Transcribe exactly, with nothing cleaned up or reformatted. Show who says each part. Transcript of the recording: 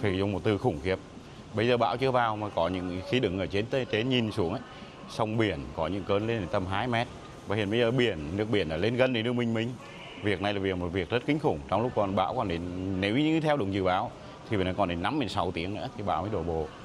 Speaker 1: phải dùng một từ khủng khiếp. Bây giờ bão chưa vào mà có những khi đứng ở trên trên nhìn xuống ấy, sông biển có những cơn lên đến tầm hai mét, và hiện bây giờ biển nước biển đã lên gần đến nước Bình Minh. Việc này là việc một việc rất kinh khủng. Trong lúc còn bão còn đến, nếu như theo đúng dự báo thì phải còn đến năm đến sáu tiếng nữa thì bão mới đổ bộ.